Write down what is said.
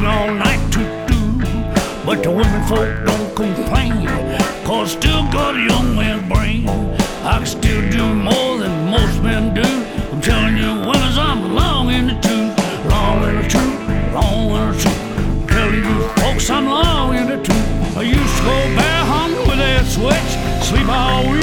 working all night to do. But the women folk don't complain, cause still got a young man's brain. I can still do more than most men do. I'm telling you, women, I'm long in the tooth, long in the tooth, long in the tooth. I'm telling you, folks, I'm long in the tooth. I used to go bear hunting with that switch, sleep all week